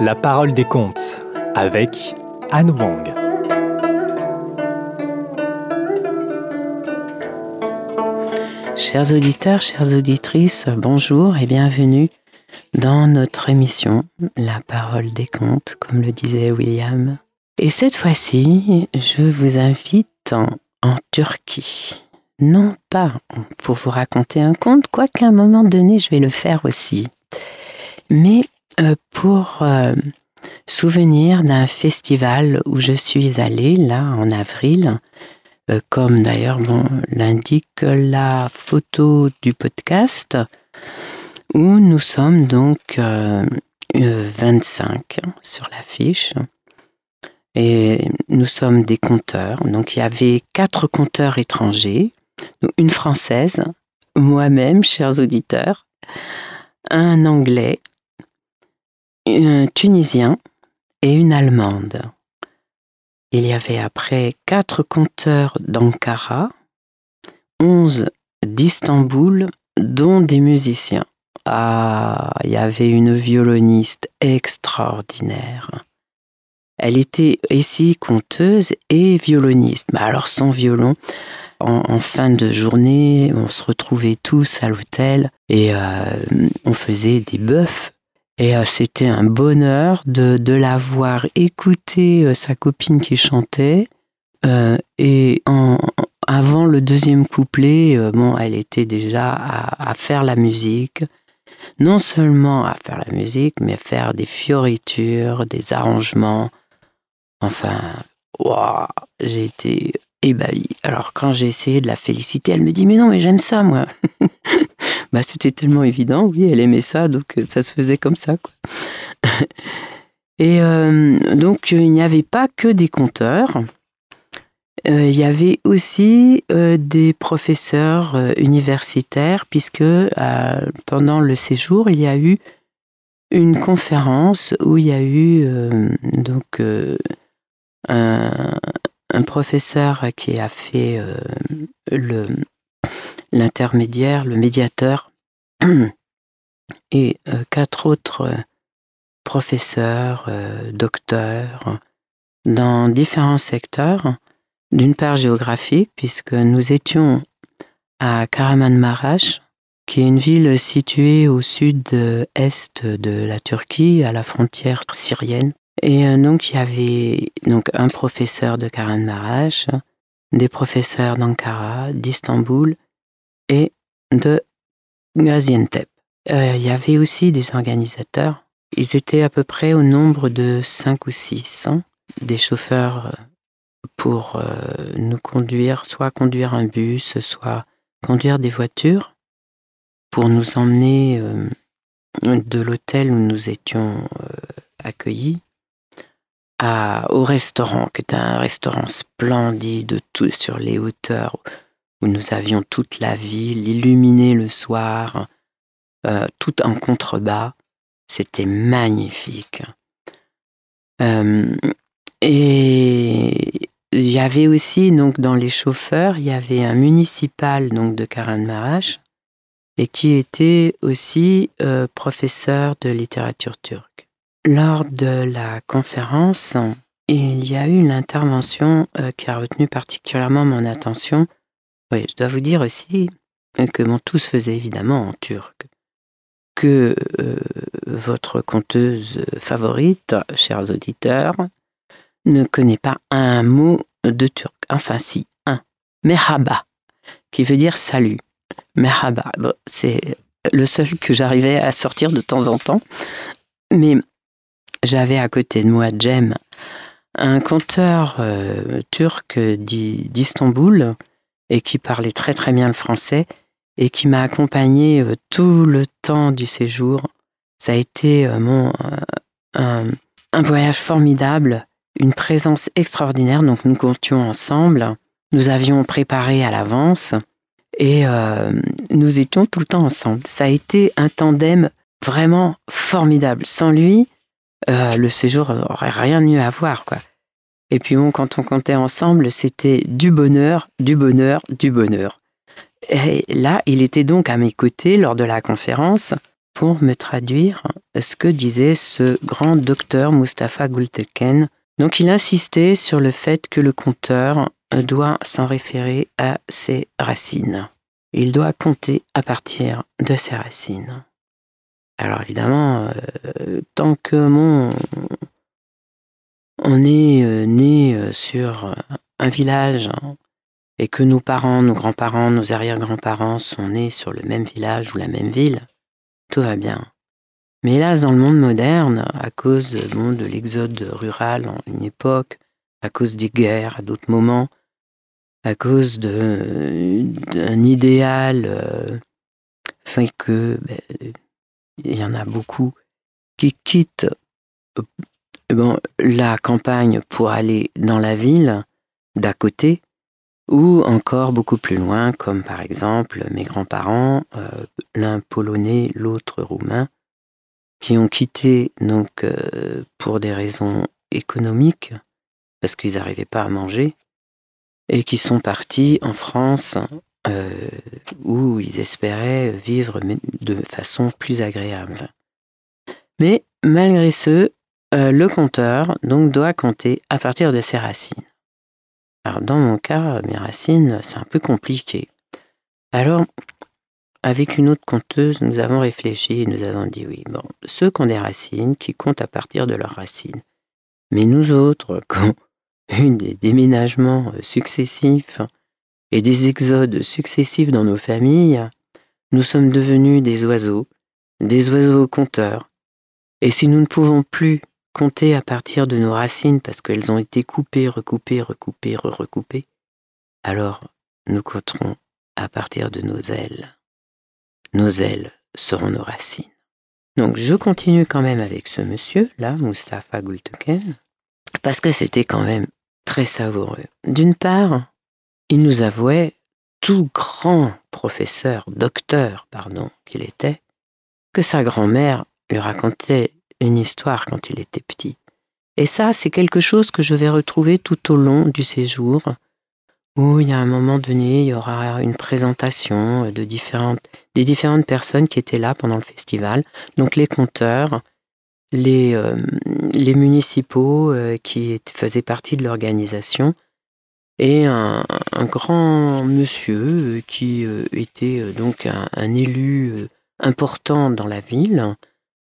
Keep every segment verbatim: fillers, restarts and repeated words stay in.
La parole des contes avec Anne Wang. Chers auditeurs, chères auditrices, bonjour et bienvenue dans notre émission La parole des contes, comme le disait William. Et cette fois-ci, je vous invite en, en Turquie. Non pas pour vous raconter un conte, quoiqu'à un moment donné, je vais le faire aussi, mais euh, pour euh, souvenir d'un festival où je suis allée, là, en avril, euh, comme d'ailleurs bon, l'indique la photo du podcast, où nous sommes donc euh, vingt-cinq sur l'affiche. Et nous sommes des conteurs. Donc il y avait quatre conteurs étrangers, une française, moi-même, chers auditeurs, un anglais, un tunisien et une allemande. Il y avait après quatre conteurs d'Ankara, onze d'Istanbul, dont des musiciens. Ah, il y avait une violoniste extraordinaire. Elle était ici conteuse et violoniste. Bah alors son violon, en, en fin de journée, on se retrouvait tous à l'hôtel et euh, on faisait des bœufs. Et euh, c'était un bonheur de, de la voir écouter euh, sa copine qui chantait. Euh, et en, avant le deuxième couplet, euh, bon, elle était déjà à, à faire la musique. Non seulement à faire la musique, mais à faire des fioritures, des arrangements. Enfin, wow, j'ai été ébahie. Alors, quand j'ai essayé de la féliciter, elle me dit « Mais non, mais j'aime ça, moi !» Bah, c'était tellement évident, oui, elle aimait ça, donc ça se faisait comme ça, quoi. Et euh, donc, il n'y avait pas que des conteurs. Euh, il y avait aussi euh, des professeurs euh, universitaires, puisque euh, pendant le séjour, il y a eu une conférence où il y a eu euh, donc... Euh, Un, un professeur qui a fait euh, le, l'intermédiaire, le médiateur, et euh, quatre autres professeurs, euh, docteurs, dans différents secteurs, d'une part géographique, puisque nous étions à Kahramanmaraş, qui est une ville située au sud-est de la Turquie, à la frontière syrienne. Et donc, il y avait donc, un professeur de Kahramanmaraş, des professeurs d'Ankara, d'Istanbul et de Gaziantep. Euh, il y avait aussi des organisateurs. Ils étaient à peu près au nombre de cinq ou six, hein, des chauffeurs pour euh, nous conduire, soit conduire un bus, soit conduire des voitures, pour nous emmener euh, de l'hôtel où nous étions euh, accueillis, À, au restaurant, qui était un restaurant splendide, tout sur les hauteurs, où nous avions toute la ville illuminée le soir, euh, tout en contrebas. C'était magnifique. Euh, et il y avait aussi, donc, dans les chauffeurs, il y avait un municipal donc, de Kahramanmaraş, et qui était aussi euh, professeur de littérature turque. Lors de la conférence, il y a eu l'intervention euh, qui a retenu particulièrement mon attention. Oui, je dois vous dire aussi que bon, tout se faisait évidemment en turc. Que euh, votre conteuse favorite, chers auditeurs, ne connaît pas un mot de turc. Enfin si, un. Merhaba, qui veut dire salut. Merhaba, bon, c'est le seul que j'arrivais à sortir de temps en temps. Mais j'avais à côté de moi Cem, un conteur euh, turc d'Istanbul et qui parlait très très bien le français et qui m'a accompagné euh, tout le temps du séjour. Ça a été euh, mon, euh, un, un voyage formidable, une présence extraordinaire. Donc nous comptions ensemble, nous avions préparé à l'avance et euh, nous étions tout le temps ensemble. Ça a été un tandem vraiment formidable. Sans lui, Euh, le séjour n'aurait rien eu à voir, quoi. Et puis bon, quand on comptait ensemble, c'était du bonheur, du bonheur, du bonheur. Et là, il était donc à mes côtés lors de la conférence, pour me traduire ce que disait ce grand docteur Mustapha Gültekin. Donc il insistait sur le fait que le conteur doit s'en référer à ses racines. Il doit compter à partir de ses racines. Alors évidemment, euh, tant que mon, on est euh, né euh, sur un village et que nos parents, nos grands-parents, nos arrière-grands-parents sont nés sur le même village ou la même ville, tout va bien. Mais hélas, dans le monde moderne, à cause bon, de l'exode rural en une époque, à cause des guerres à d'autres moments, à cause de, d'un idéal euh, fait que ben, il y en a beaucoup qui quittent euh, bon, la campagne pour aller dans la ville d'à côté, ou encore beaucoup plus loin, comme par exemple mes grands-parents, euh, l'un polonais, l'autre roumain, qui ont quitté donc euh, pour des raisons économiques, parce qu'ils n'arrivaient pas à manger, et qui sont partis en France euh, où ils espéraient vivre de façon plus agréable. Mais malgré ce, euh, le conteur donc doit compter à partir de ses racines. Alors dans mon cas, mes racines, c'est un peu compliqué. Alors, avec une autre conteuse, nous avons réfléchi et nous avons dit oui, bon, ceux qui ont des racines, qui comptent à partir de leurs racines. Mais nous autres, qui ont eu des déménagements successifs et des exodes successifs dans nos familles, nous sommes devenus des oiseaux, des oiseaux compteurs. Et si nous ne pouvons plus compter à partir de nos racines parce qu'elles ont été coupées, recoupées, recoupées, re-recoupées, alors nous compterons à partir de nos ailes. Nos ailes seront nos racines. Donc je continue quand même avec ce monsieur, là, Mustapha Gültekin, parce que c'était quand même très savoureux. D'une part, il nous avouait, tout grand professeur, docteur, pardon, qu'il était, que sa grand-mère lui racontait une histoire quand il était petit. Et ça, c'est quelque chose que je vais retrouver tout au long du séjour, où il y a un moment donné, il y aura une présentation de différentes, des différentes personnes qui étaient là pendant le festival, donc les conteurs, les, euh, les municipaux euh, qui faisaient partie de l'organisation, et un, un grand monsieur qui euh, était euh, donc un, un élu euh, important dans la ville.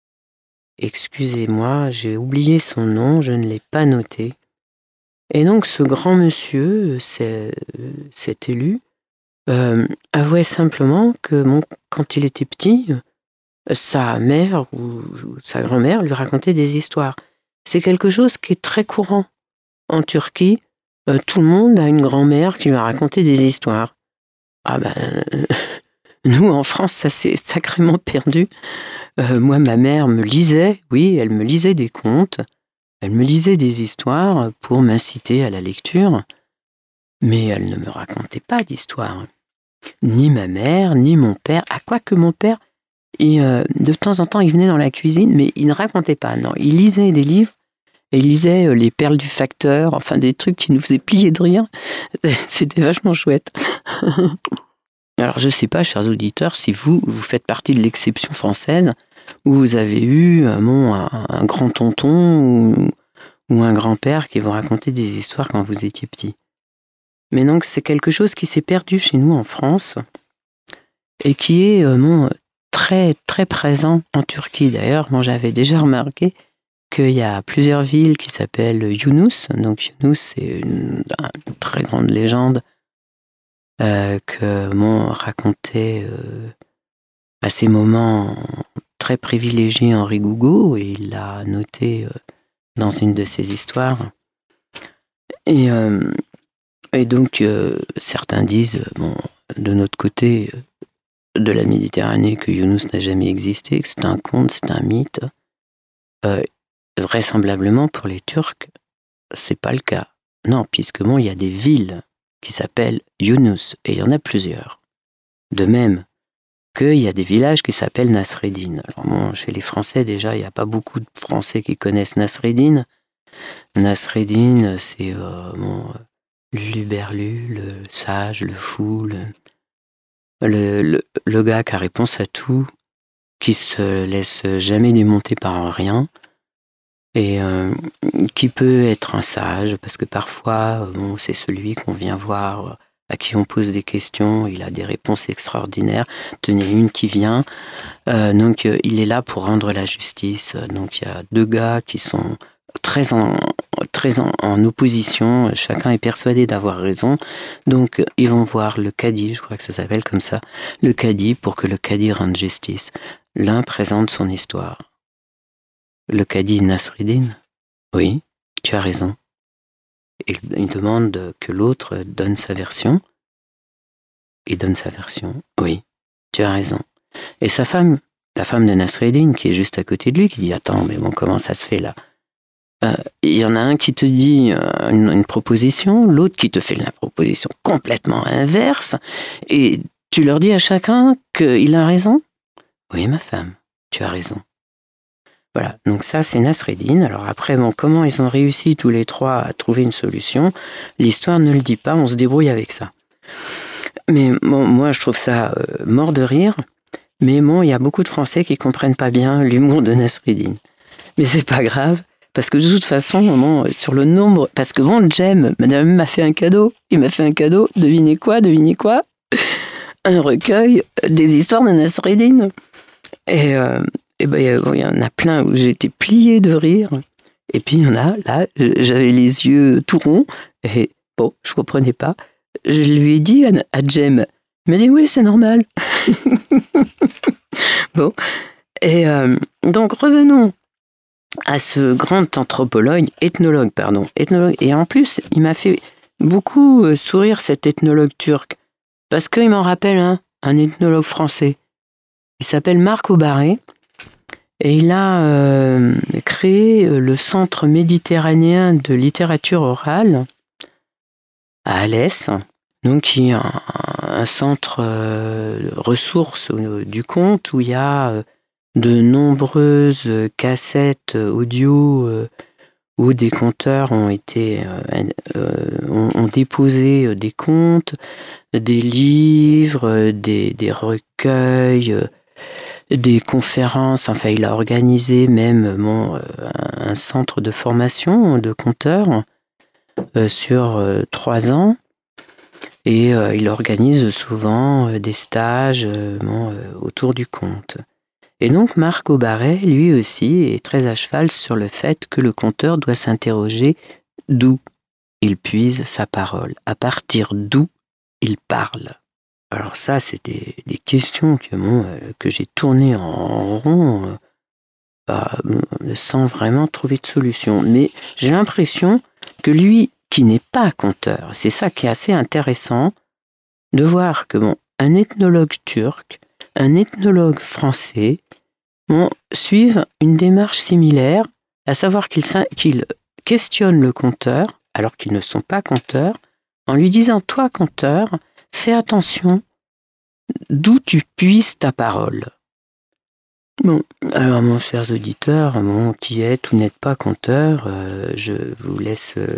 Excusez-moi, j'ai oublié son nom, je ne l'ai pas noté. Et donc ce grand monsieur, c'est, cet élu, euh, avouait simplement que bon, quand il était petit, sa mère ou sa grand-mère lui racontait des histoires. C'est quelque chose qui est très courant en Turquie. Euh, tout le monde a une grand-mère qui lui a raconté des histoires. Ah ben, euh, nous en France, ça s'est sacrément perdu. Euh, moi, ma mère me lisait, oui, elle me lisait des contes. Elle me lisait des histoires pour m'inciter à la lecture, mais elle ne me racontait pas d'histoires. Ni ma mère, ni mon père. À quoi que mon père, et, euh, de temps en temps, il venait dans la cuisine, mais il ne racontait pas. Non, il lisait des livres, et il lisait euh, Les Perles du Facteur, enfin des trucs qui nous faisaient plier de rire. C'était vachement chouette. Alors, je ne sais pas, chers auditeurs, si vous, vous faites partie de l'exception française, où vous avez eu bon, un, un grand tonton ou, ou un grand-père qui vous racontait des histoires quand vous étiez petit. Mais donc c'est quelque chose qui s'est perdu chez nous en France et qui est bon, très très présent en Turquie. D'ailleurs, moi j'avais déjà remarqué qu'il y a plusieurs villes qui s'appellent Yunus. Donc Yunus, c'est une, une très grande légende euh, que m'ont raconté euh, à ces moments très privilégié Henri Gougaud, et il l'a noté euh, dans une de ses histoires. Et, euh, et donc, euh, certains disent, bon, de notre côté euh, de la Méditerranée, que Younous n'a jamais existé, que c'est un conte, c'est un mythe. Euh, vraisemblablement, pour les Turcs, c'est pas le cas. Non, puisque bon, il y a des villes qui s'appellent Younous, et il y en a plusieurs. De même, qu'il y a des villages qui s'appellent Nasreddin. Alors bon, chez les Français, déjà, il n'y a pas beaucoup de Français qui connaissent Nasreddin. Nasreddin, c'est euh, bon, l'Uberlu, le sage, le fou, le, le, le, le gars qui a réponse à tout, qui se laisse jamais démonter par rien, et euh, qui peut être un sage, parce que parfois, bon, c'est celui qu'on vient voir, à qui on pose des questions, il a des réponses extraordinaires. Tenez, une qui vient, euh, donc euh, il est là pour rendre la justice. Donc il y a deux gars qui sont très en, très en, en opposition, chacun est persuadé d'avoir raison, donc ils vont voir le cadi, je crois que ça s'appelle comme ça, le cadi, pour que le cadi rende justice. L'un présente son histoire. Le cadi Nasreddin, oui, tu as raison. Il, il demande que l'autre donne sa version. Il donne sa version, oui, tu as raison. Et sa femme, la femme de Nasreddin, qui est juste à côté de lui, qui dit « Attends, mais bon, comment ça se fait là ?» Euh, il y en a un qui te dit euh, une, une proposition, l'autre qui te fait la proposition complètement inverse, et tu leur dis à chacun qu'il a raison. Oui, ma femme, tu as raison. Voilà, donc ça c'est Nasreddin. Alors après, bon, comment ils ont réussi tous les trois à trouver une solution, l'histoire ne le dit pas, on se débrouille avec ça. Mais bon, moi je trouve ça euh, mort de rire, mais bon, il y a beaucoup de Français qui comprennent pas bien l'humour de Nasreddin. Mais c'est pas grave. Parce que de toute façon, bon, sur le nombre... Parce que bon, Jem, madame m'a fait un cadeau. Il m'a fait un cadeau. Devinez quoi, devinez quoi? Un recueil des histoires de Nasreddin. Et, euh, et ben, bon, il y en a plein où j'ai été pliée de rire. Et puis il y en a, là, j'avais les yeux tout ronds. Et bon, je comprenais pas. Je lui ai dit à, à Jem. Il m'a dit, oui, c'est normal. Bon. Et euh, donc, revenons à ce grand anthropologue, ethnologue, pardon, ethnologue. Et en plus, il m'a fait beaucoup sourire, cet ethnologue turc, parce qu'il m'en rappelle un, un ethnologue français. Il s'appelle Marc Aubaret, et il a euh, créé le Centre méditerranéen de littérature orale à Alès, donc qui est un, un centre euh, ressources du conte où il y a euh, de nombreuses cassettes audio euh, où des conteurs ont été euh, euh, ont, ont déposé des contes, des livres, des, des recueils, euh, des conférences. Enfin, il a organisé même bon, euh, un centre de formation de conteurs euh, sur euh, trois ans. Et euh, il organise souvent euh, des stages euh, bon, euh, autour du conte. Et donc Marc Aubaret, lui aussi, est très à cheval sur le fait que le conteur doit s'interroger d'où il puise sa parole, à partir d'où il parle. Alors ça, c'est des, des questions que, bon, euh, que j'ai tournées en rond euh, euh, sans vraiment trouver de solution. Mais j'ai l'impression que lui, qui n'est pas conteur, c'est ça qui est assez intéressant, de voir que bon, un ethnologue turc, un ethnologue français, bon, suivent une démarche similaire, à savoir qu'ils, qu'ils questionnent le conteur, alors qu'ils ne sont pas conteurs, en lui disant « Toi, conteur, fais attention d'où tu puises ta parole. » Bon, alors, mon chers auditeurs, bon, qui êtes ou n'êtes pas conteur, euh, je vous laisse euh,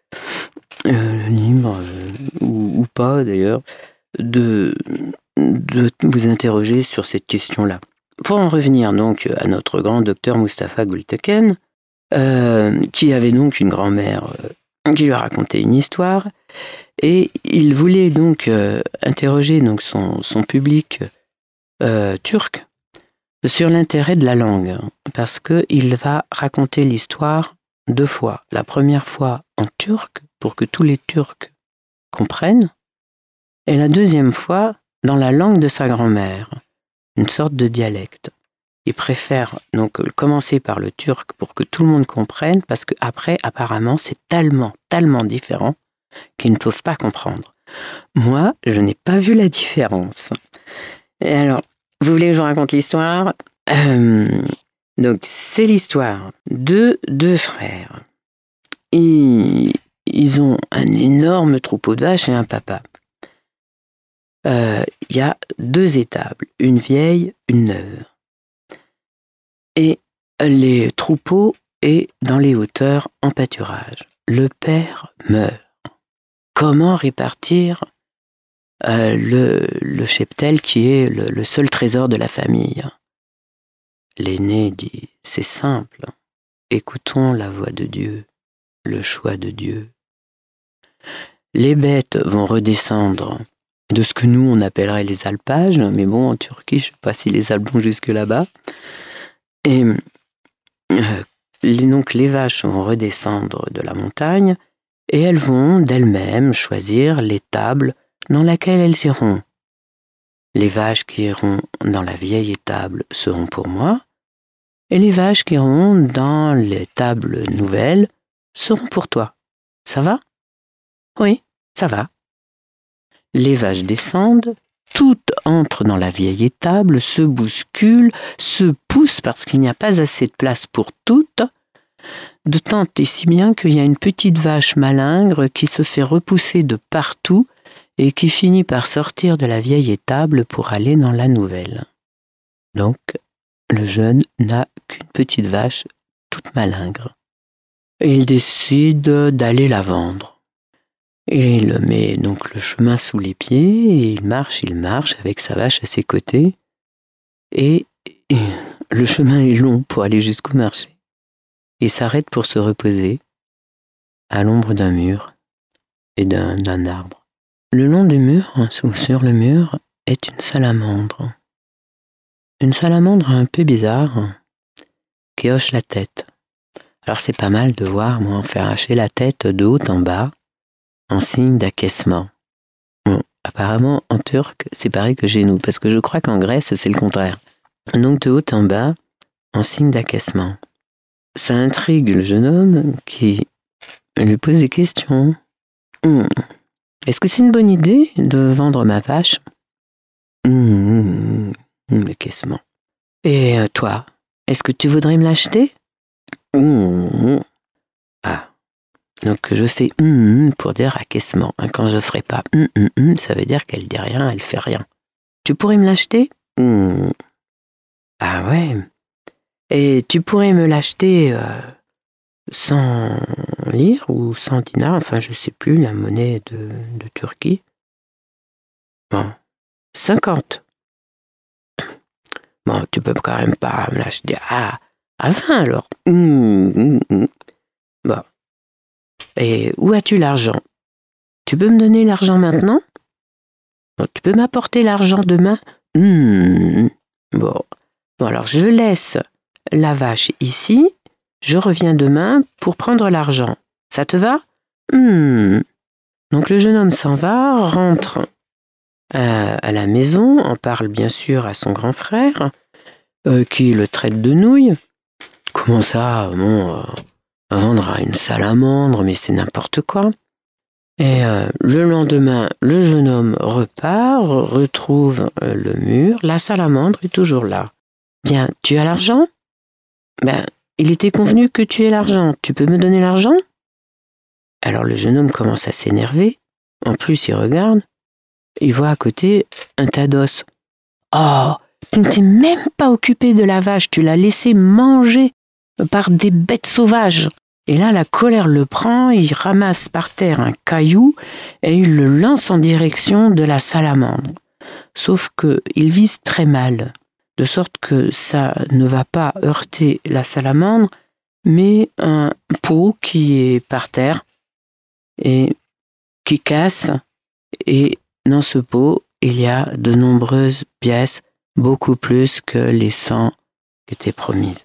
euh, libre, euh, ou, ou pas d'ailleurs, de, de vous interroger sur cette question-là. Pour en revenir donc à notre grand docteur Mustapha Gulteken, euh, qui avait donc une grand-mère euh, qui lui a raconté une histoire, et il voulait donc euh, interroger donc son, son public euh, turc sur l'intérêt de la langue, parce qu'il va raconter l'histoire deux fois. La première fois en turc, pour que tous les Turcs comprennent, et la deuxième fois dans la langue de sa grand-mère, une sorte de dialecte. Il préfère donc commencer par le turc pour que tout le monde comprenne, parce qu'après, apparemment, c'est tellement, tellement différent qu'ils ne peuvent pas comprendre. Moi, je n'ai pas vu la différence. Et alors, vous voulez que je vous raconte l'histoire ? euh, Donc, c'est l'histoire de deux frères. Ils, ils ont un énorme troupeau de vaches et un papa. Il euh, y a deux étables, une vieille, une neuve. Et les troupeaux est dans les hauteurs en pâturage. Le père meurt. Comment répartir euh, le, le cheptel qui est le, le seul trésor de la famille ? l'aîné dit « C'est simple, écoutons la voix de Dieu, le choix de Dieu. Les bêtes vont redescendre de ce que nous on appellerait les alpages, mais bon, en Turquie, je ne sais pas si les Alpes vont jusque là-bas. Et euh, les, donc les vaches vont redescendre de la montagne et elles vont d'elles-mêmes choisir l'étable dans laquelle elles iront. Les vaches qui iront dans la vieille étable seront pour moi, et les vaches qui iront dans l'étable nouvelle seront pour toi. Ça va ? Oui, ça va. Les vaches descendent, toutes entrent dans la vieille étable, se bousculent, se poussent parce qu'il n'y a pas assez de place pour toutes, de tant et si bien qu'il y a une petite vache malingre qui se fait repousser de partout et qui finit par sortir de la vieille étable pour aller dans la nouvelle. Donc, le jeune n'a qu'une petite vache toute malingre. Et il décide d'aller la vendre. Et il met donc le chemin sous les pieds, et il marche, il marche avec sa vache à ses côtés. Et, et le chemin est long pour aller jusqu'au marché. Il s'arrête pour se reposer à l'ombre d'un mur et d'un, d'un arbre. Le long du mur, ou sur le mur, est une salamandre. Une salamandre un peu bizarre, qui hoche la tête. Alors c'est pas mal de voir, moi, faire hacher la tête de haut en bas, en signe d'acquiescement. Bon, apparemment, en turc, c'est pareil que chez nous, parce que je crois qu'en Grèce, c'est le contraire. Donc de haut en bas, en signe d'acquiescement. Ça intrigue le jeune homme qui lui pose des questions. Hum, Est-ce que c'est une bonne idée de vendre ma vache ? Hum, hum, L'acquiescement. Et toi, est-ce que tu voudrais me l'acheter ? Hum, Ah. Donc je fais hum, hum pour dire acquiescement. Quand je ne ferai pas hum, hum, hum, ça veut dire qu'elle dit rien, elle fait rien. Tu pourrais me l'acheter ? hum. Ah ouais. Et tu pourrais me l'acheter euh, cent lire ou cent dinars, enfin je ne sais plus, la monnaie de, de Turquie. Bon, cinquante. Bon, tu peux quand même pas me l'acheter à, à vingt alors. hum, hum, hum. Bon. Et où as-tu l'argent ? Tu peux me donner l'argent maintenant ? Tu peux m'apporter l'argent demain ? mmh. Bon. Bon, alors je laisse la vache ici, je reviens demain pour prendre l'argent. Ça te va ? mmh. Donc le jeune homme s'en va, rentre euh, à la maison, en parle bien sûr à son grand frère, euh, qui le traite de nouille. Comment ça, bon... Euh, vendre à une salamandre, mais c'est n'importe quoi. Et euh, le lendemain, le jeune homme repart, retrouve euh, le mur, la salamandre est toujours là. Bien, tu as l'argent ? Ben, il était convenu que tu aies l'argent. Tu peux me donner l'argent ? Alors le jeune homme commence à s'énerver. En plus, il regarde. Il voit à côté un tas d'os. Oh, tu ne t'es même pas occupé de la vache, tu l'as laissé manger par des bêtes sauvages. Et là, la colère le prend, il ramasse par terre un caillou et il le lance en direction de la salamandre. Sauf qu'il vise très mal, de sorte que ça ne va pas heurter la salamandre, mais un pot qui est par terre et qui casse. Et dans ce pot, il y a de nombreuses pièces, beaucoup plus que les cent qui étaient promises.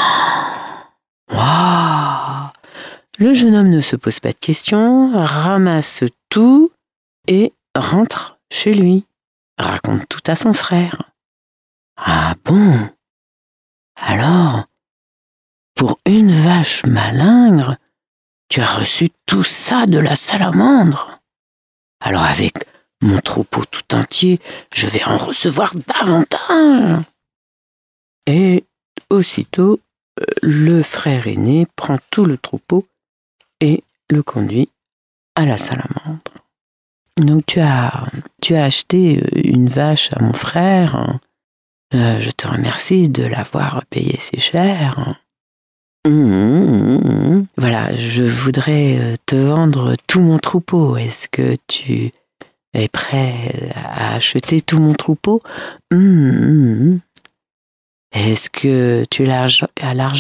Waouh! Le jeune homme ne se pose pas de questions, ramasse tout et rentre chez lui. Raconte tout à son frère. Ah bon? Alors, pour une vache malingre, tu as reçu tout ça de la salamandre. Alors avec mon troupeau tout entier, je vais en recevoir davantage. Et aussitôt, le frère aîné prend tout le troupeau et le conduit à la salamandre. Donc tu as, tu as acheté une vache à mon frère. Euh, je te remercie de l'avoir payé si cher. Mmh, mmh, mmh. Voilà, je voudrais te vendre tout mon troupeau. Est-ce que tu es prêt à acheter tout mon troupeau? mmh, mmh. Est-ce que tu as l'argent ?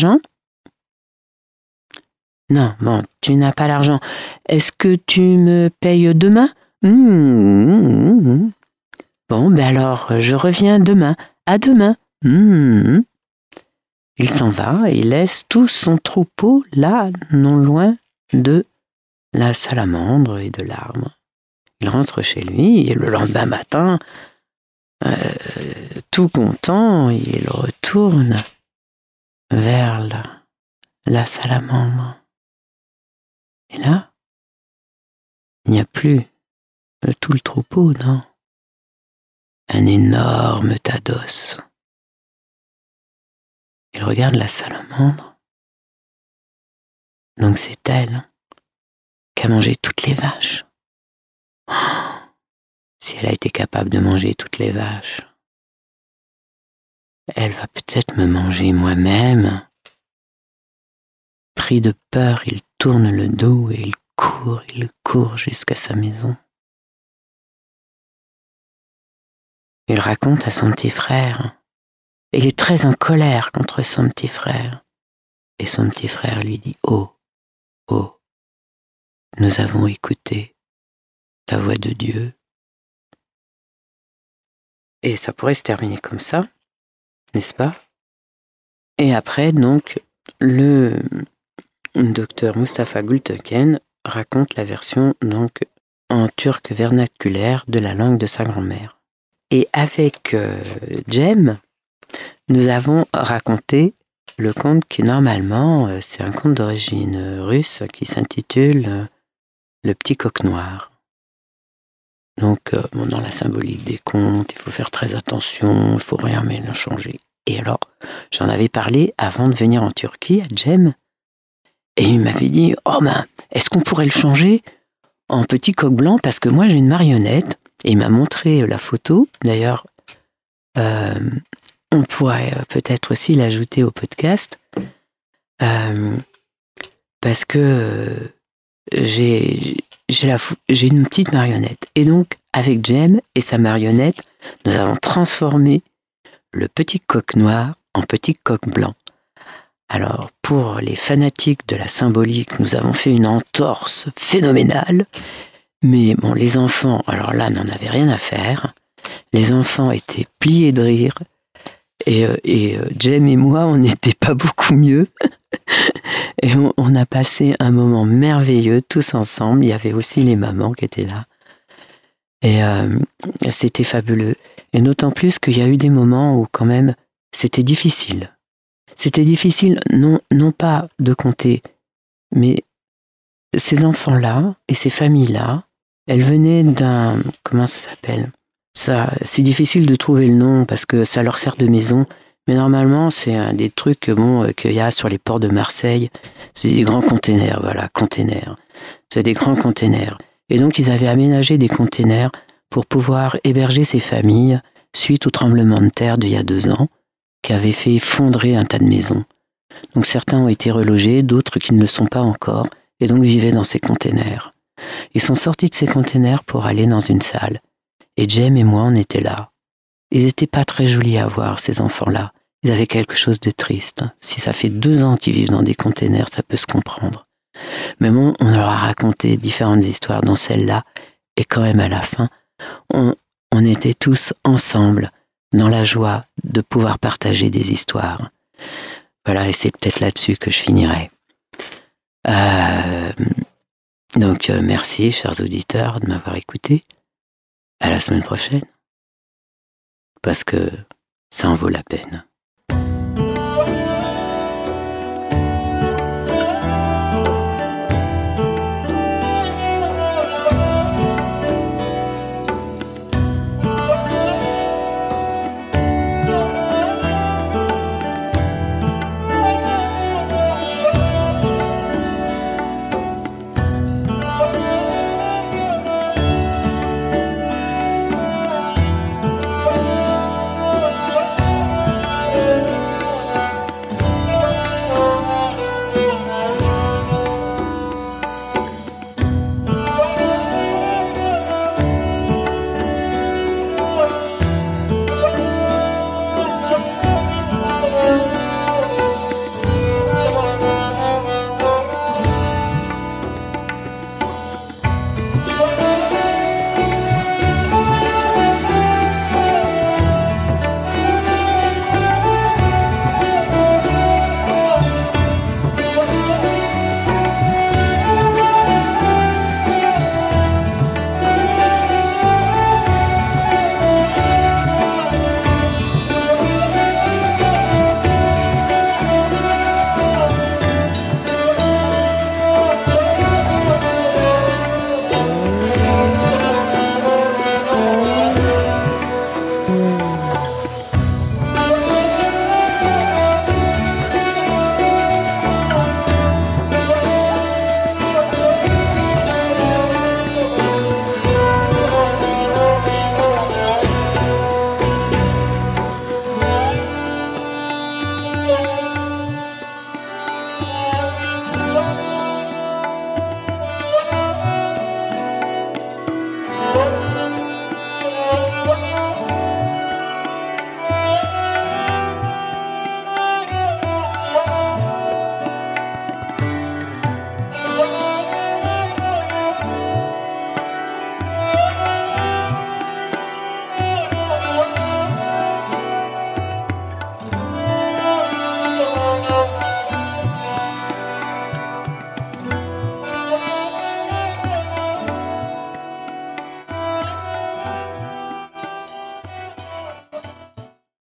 Non, bon, tu n'as pas l'argent. Est-ce que tu me payes demain ? Mmh, mmh, mmh. Bon, ben alors, je reviens demain. À demain. Mmh. Il s'en va et laisse tout son troupeau là, non loin de la salamandre et de l'arbre. Il rentre chez lui et le lendemain matin, euh, tout content, il retourne vers la, la salamandre. Et là, il n'y a plus tout le troupeau, non. Un énorme tas d'os. Il regarde la salamandre. Donc c'est elle qui a mangé toutes les vaches. Oh, si elle a été capable de manger toutes les vaches, elle va peut-être me manger moi-même. Pris de peur, il tourne le dos et il court, il court jusqu'à sa maison. Il raconte à son petit frère. Il est très en colère contre son petit frère. Et son petit frère lui dit « Oh, oh, nous avons écouté la voix de Dieu. » Et ça pourrait se terminer comme ça, n'est-ce pas ? Et après, donc, le docteur Mustafa Gültekin raconte la version donc en turc vernaculaire de la langue de sa grand-mère. Et avec euh, Jem, nous avons raconté le conte qui, normalement, euh, c'est un conte d'origine russe qui s'intitule euh, Le petit coq noir. Donc, euh, bon, dans la symbolique des contes, il faut faire très attention, il ne faut rien mais le changer. Et alors, j'en avais parlé avant de venir en Turquie à Jem, et il m'avait dit « Oh ben, est-ce qu'on pourrait le changer en petit coq blanc parce que moi j'ai une marionnette ?» Et il m'a montré la photo. D'ailleurs, euh, on pourrait peut-être aussi l'ajouter au podcast euh, parce que euh, j'ai, j'ai, la, j'ai une petite marionnette. Et donc, avec Jem et sa marionnette, nous avons transformé le petit coq noir en petit coq blanc. Alors, pour les fanatiques de la symbolique, nous avons fait une entorse phénoménale. Mais bon, les enfants, alors là, n'en avaient rien à faire. Les enfants étaient pliés de rire. Et, et Jem et moi, on n'était pas beaucoup mieux. Et on, on a passé un moment merveilleux, tous ensemble. Il y avait aussi les mamans qui étaient là. Et euh, c'était fabuleux. Et d'autant plus qu'il y a eu des moments où, quand même, c'était difficile. C'était difficile, non, non pas de compter, mais ces enfants-là et ces familles-là, elles venaient d'un... Comment ça s'appelle ? Ça, c'est difficile de trouver le nom parce que ça leur sert de maison. Mais normalement, c'est un des trucs bon, qu'il y a sur les ports de Marseille. C'est des grands containers, voilà, containers. C'est des grands containers. Et donc, ils avaient aménagé des containers pour pouvoir héberger ces familles suite au tremblement de terre d'il y a deux ans qui avait fait effondrer un tas de maisons. Donc, certains ont été relogés, d'autres qui ne le sont pas encore, et donc vivaient dans ces containers. Ils sont sortis de ces containers pour aller dans une salle. Et Jem et moi, on était là. Ils n'étaient pas très jolis à voir, ces enfants-là. Ils avaient quelque chose de triste. Si ça fait deux ans qu'ils vivent dans des containers, ça peut se comprendre. Mais bon, on leur a raconté différentes histoires, dont celle-là. Et quand même, à la fin, on, on était tous ensemble, dans la joie de pouvoir partager des histoires. Voilà, et c'est peut-être là-dessus que je finirai. Euh... Donc, euh, merci, chers auditeurs, de m'avoir écouté. À la semaine prochaine. Parce que ça en vaut la peine.